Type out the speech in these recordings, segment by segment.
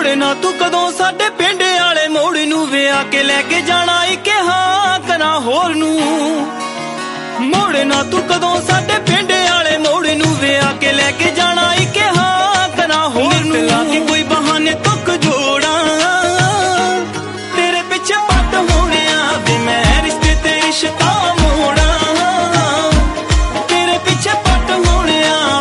मोड़े ना तू कदों साडे पिंड आले मोड़ नू वे आके लेके जाना इके हाँ करा होर नू। मोड़े ना तू कदों साडे पिंड आले मोड़ नू वे आके लेके जाना इके हाँ करा होर नू। लाके कोई बहाने तुक जोड़ा तेरे पिछे पट होने वे मैं रिश्ते ते रिश्ता मोड़ा तेरे पिछे पट होने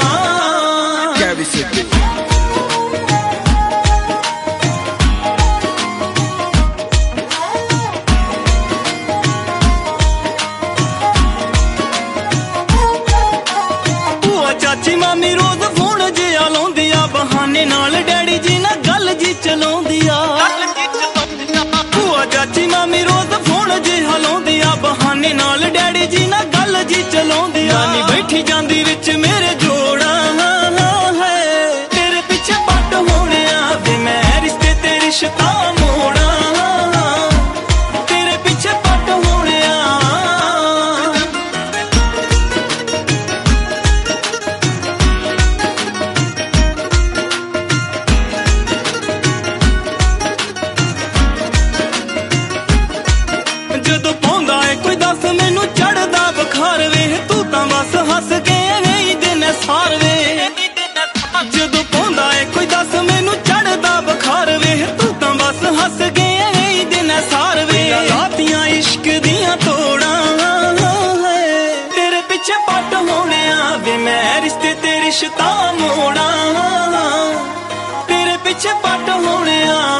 चाची मामी रोज फोन जिया लाउंदी आ बहाने नाल डैडी जी ना गल जी चलाउंदी आ। भूआ चाची मामी रोज फोन जिया लाउंदी आ बहाने नाल डैडी जी ना गल जी चलाउंदी आ। नानी बैठी जांदी विच मेरे जोड़ा है तेरे पिछे पट होने वे मैं रिश्ते ते रिश्ता मोड़ा तेरे पिछे पट होने जदों पाउंदा है कोई दस मैनू चढ़दा बुखार वे तू तां बस हस के एवें ही दिन सार वे। जदों पाउंदा है कोई दस मैनू चढ़दा बुखार वे तू तां बस हस के एवें ही दिन सार वे। लातियां इश्क दियां तोड़ा तेरे पिछे पट होने वे मैं रिश्ते ते रिश्ता मोड़ा तेरे पिछे पट होने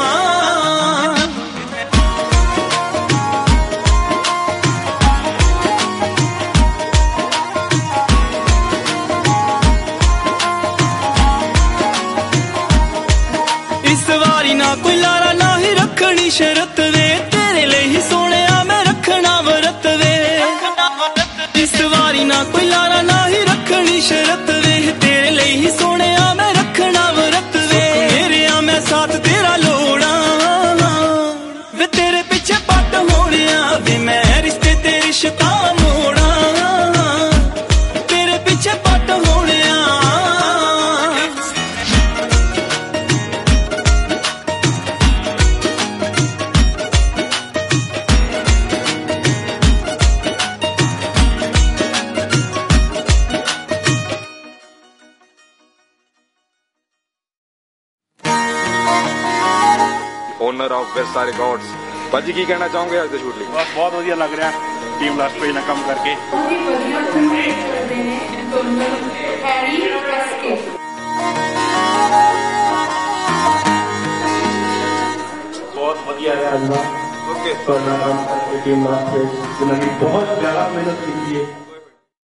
इस वारी ना कोई लारा ना ही रखनी शरत वे तेरे लिए ही सोने मैं रखना वरत वे। इस वारी ना कोई लारा ना ही रखनी शरत वे तेरे लिए ही सोने मैं रखना वरत वे। मेरे मैं साथ तेरा लोड़ा वे तेरे पिछे पट होने वे मैं रिश्ते ते रिश्ता मोड़ा तेरे पिछे पट होने ओनर ऑफ विरसा रिकॉर्ड्स। भाजी की कहना चाहोगे आज शूट ਲਈ? बस बहुत ਵਧੀਆ ਲੱਗ ਰਿਹਾ ਟੀਮ ਲਾਸਟ ਪੇਜ ਨਾਲ ਕੰਮ ਕਰਕੇ। ਬਹੁਤ ਵਧੀਆ ਰਿਹਾ ਅੱਜ ਦਾ। ਓਕੇ ਟੀਮ ਲਾਸਟ ਪੇਜ ਜਿਨ੍ਹਾਂ ਨੇ ਬਹੁਤ ਜ਼ਿਆਦਾ ਮਿਹਨਤ ਕੀਤੀ ਹੈ।